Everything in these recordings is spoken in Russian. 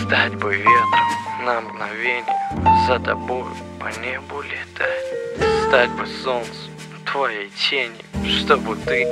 Стать бы ветром на мгновение, за тобой по небу летать. Стать бы солнцем твоей тенью, чтобы ты.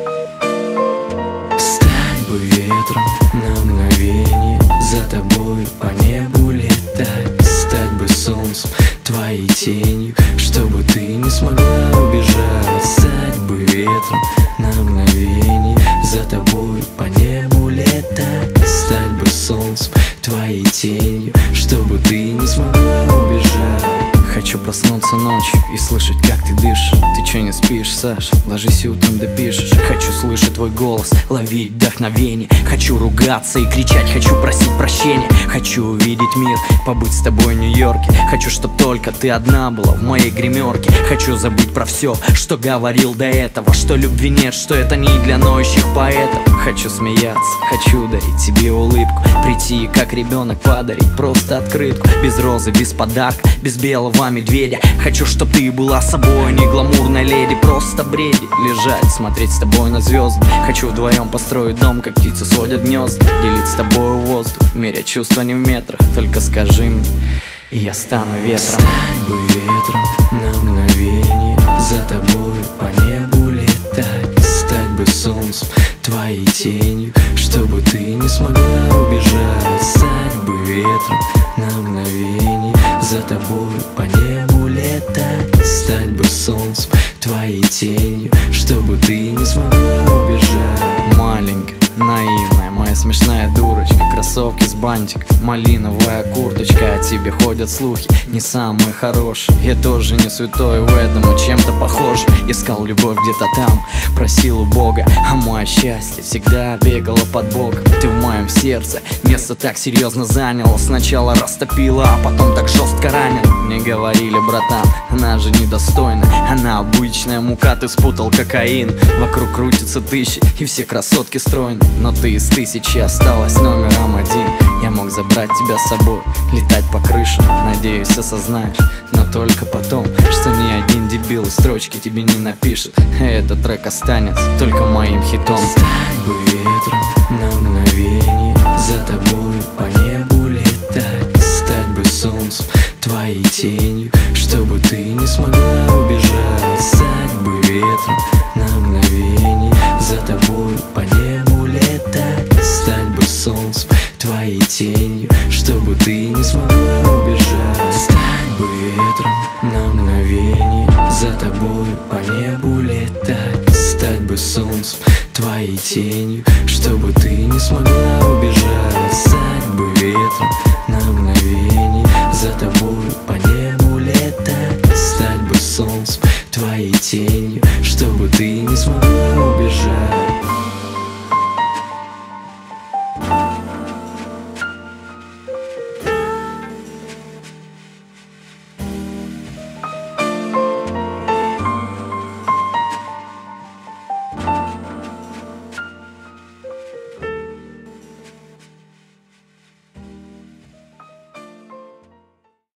Стать бы ветром на мгновение, за тобой по небу летать. Стать бы солнцем твоей тенью, чтобы ты не смогла убежать. Стать бы ветром на мгновение, за тобой по небу летать. Стать бы солнцем твоей тенью, чтобы ты не смогла убежать. Хочу проснуться ночью и слышать, как ты дышишь. Ты чё не спишь, Саш? Ложись и утром допишешь. Хочу слышать твой голос, ловить вдохновение. Хочу ругаться и кричать, хочу просить прощения. Хочу увидеть мир, побыть с тобой в Нью-Йорке. Хочу, чтоб только ты одна была в моей гримерке. Хочу забыть про все, что говорил до этого, что любви нет, что это не для ноющих поэтов. Хочу смеяться, хочу дарить тебе улыбку, прийти, как ребенок, подарить просто открытку. Без розы, без подарка, без белого медведя. Хочу, чтоб ты была собой, не гламурная леди, просто бреди. Лежать, смотреть с тобой на звезды. Хочу вдвоем построить дом, как птицы сводят гнезда. Делить с тобой воздух, мерять чувства не в метрах. Только скажи мне, и я стану ветром. Стать бы ветром на мгновение, за тобой по небу летать. Стать бы солнцем твоей тенью, чтобы ты не смогла убежать. Стать бы ветром на мгновение, за тобой по небу летать. Стать бы солнцем твоей тенью, чтобы ты не смогла убежать. Маленькая, наивная, моя смешная дурочка, кроссовки с бантиком, малиновая курточка. О тебе ходят слухи, не самые хорошие. Я тоже не святой в этом, но чем-то похож. Искал любовь где-то там, просил у Бога, а мое счастье всегда бегало под боком. Ты в моем сердце место так серьезно заняла. Сначала растопила, а потом так жестко ранила. Мне говорили, братан, она же недостойна, она обычная мука, ты спутал кокаин. Вокруг крутятся тысячи, и все красотки стройны, но ты из тысячи осталась номером один. Я мог забрать тебя с собой, летать по крышам, надеюсь, осознаешь, но только потом, что ни один дебил из строчки тебе не напишет. Этот трек останется только моим хитом. Стать бы ветром на мгновение, за тобой по небу летать. Стать бы солнцем твоей тенью, чтобы ты не смогла убежать. Стать бы ветром на мгновение, за тобой по небу летать. Стать бы солнцем твоей тенью, чтобы ты не смогла убежать. Стать бы ветром на мгновение, за тобой по небу летать. Стать бы солнцем твоей тенью, чтобы ты не смогла убежать. Стать бы ветром на мгновение, за тобой по небу летать. Стать бы солнцем твоей тенью, чтобы ты не смогла убежать.